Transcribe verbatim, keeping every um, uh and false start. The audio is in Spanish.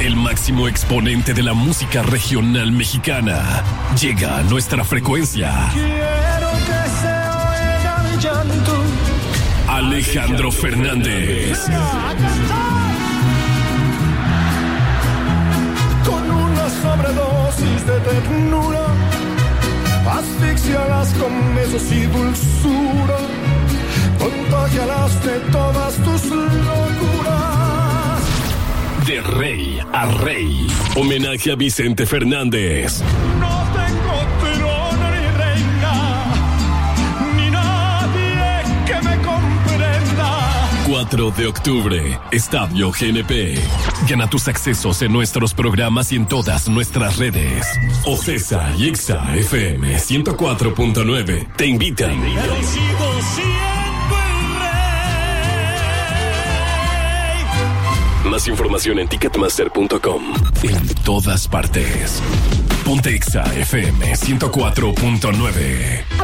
El máximo exponente de la música regional mexicana llega a nuestra frecuencia. Quiero que se oiga mi llanto. Alejandro Fernández. Con una sobredosis de ternura, asfixialas con besos y dulzura, contagialas de todas tus locuras. De rey a rey. Homenaje a Vicente Fernández. No tengo trono ni reina, ni nadie que me comprenda. cuatro de octubre, Estadio G N P. Gana tus accesos en nuestros programas y en todas nuestras redes. Ocesa y Exa F M ciento cuatro punto nueve te invitan. Pero sigo siendo el rey. Más información en ticketmaster punto com. En todas partes. Ponte Exa F M ciento cuatro punto nueve.